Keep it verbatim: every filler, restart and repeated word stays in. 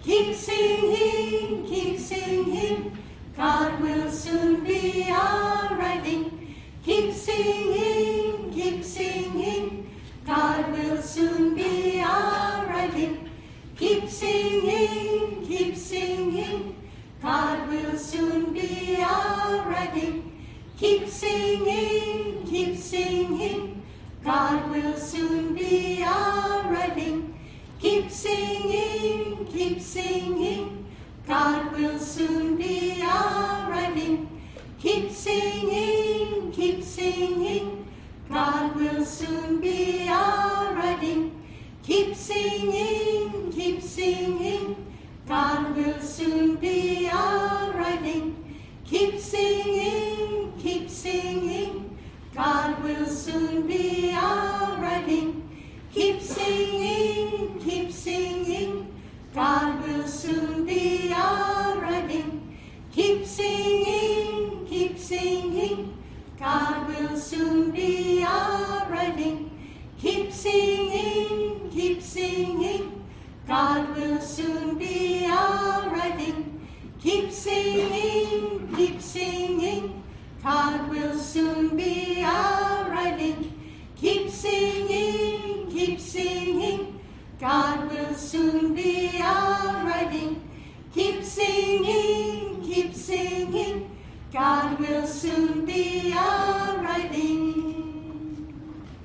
Keep singing, keep singing, God will soon be arriving. Keep singing, keep singing, God will soon be arriving. Keep singing, keep singing, God will soon be arriving. Keep singing, keep singing, God will soon be arriving. Keep singing, keep singing, God will soon be arriving. Keep singing, keep singing, God will soon be arriving. Keep singing, keep singing, God will soon be arriving. Keep singing, keep singing, God will soon be arriving. Keep singing, keep singing, God will soon be arriving. Keep singing, keep singing, God will soon be arriving. Keep singing, keep singing, God will soon be arriving. Keep singing, keep singing, God will soon be arriving. Keep singing, keep singing, God will soon be arriving. Keep singing, keep singing, God will soon be arriving.